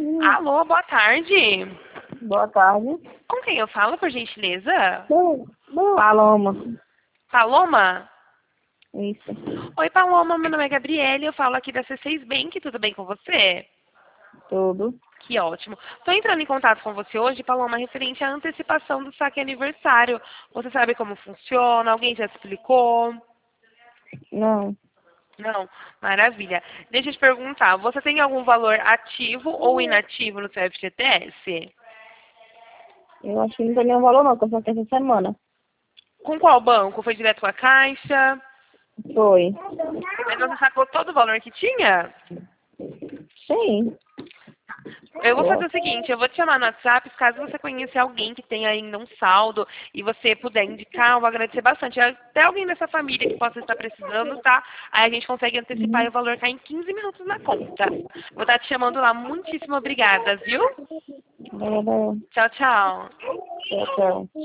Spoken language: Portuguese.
Alô, boa tarde. Boa tarde. Com quem eu falo, por gentileza? Paloma. Paloma? Isso. Oi, Paloma, meu nome é Gabriele, eu falo aqui da C6 Bank, tudo bem com você? Tudo. Que ótimo. Estou entrando em contato com você hoje, Paloma, referente à antecipação do saque aniversário. Você sabe como funciona? Alguém já te explicou? Não. Não? Maravilha. Deixa eu te perguntar, você tem algum valor ativo ou inativo no seu FGTS? Eu acho que não tem nenhum valor não, que eu só tenho essa semana. Com qual banco? Foi direto com a Caixa? Foi. Mas você sacou todo o valor que tinha? Sim. Eu vou fazer Foi. o seguinte, eu vou te chamar no WhatsApp, caso você conhecer alguém que tenha ainda um saldo e você puder indicar, eu vou agradecer bastante. Até alguém dessa família que possa estar precisando, tá? Aí a gente consegue antecipar e o valor cai em 15 minutos na conta. Vou estar te chamando lá. Muitíssimo obrigada, viu? Tchau, Tchau, tchau. tchau.